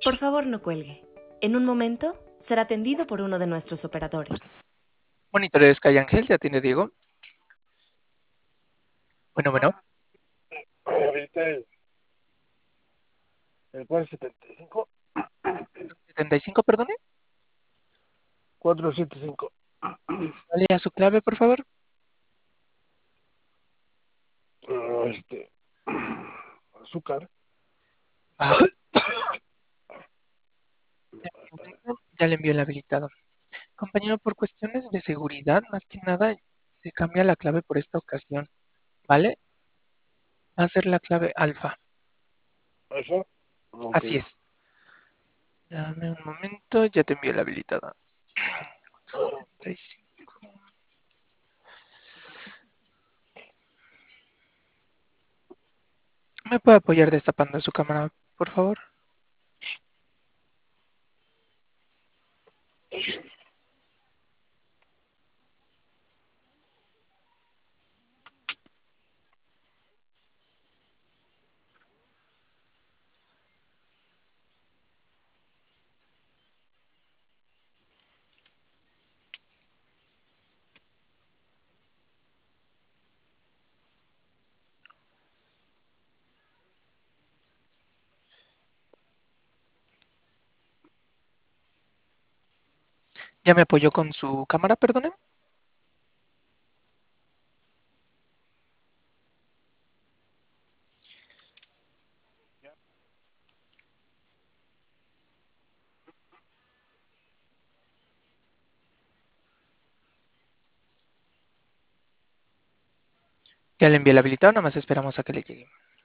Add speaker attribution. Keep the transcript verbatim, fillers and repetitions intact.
Speaker 1: Por favor, no cuelgue. En un momento será atendido por uno de nuestros operadores.
Speaker 2: Monitores Calle Ángel, ya tiene Diego. Bueno, bueno.
Speaker 3: Ahorita el, el cuatrocientos setenta y cinco.
Speaker 2: setenta y cinco, perdone.
Speaker 3: cuatrocientos setenta y cinco.
Speaker 2: Dale a su clave, por favor.
Speaker 3: Ah, este. Azúcar.
Speaker 2: Ah, de momento ya le envió el habilitado. Compañero, por cuestiones de seguridad, más que nada, se cambia la clave por esta ocasión, ¿vale? Va a ser la clave alfa.
Speaker 3: ¿Eso? Ok.
Speaker 2: Así es. Dame un momento, ya te envié el habilitado. setenta y cinco. ¿Me puede apoyar destapando su cámara, por favor? ¿Ya me apoyó con su cámara, perdone? Ya le envié el habilitado, nada más esperamos a que le llegue.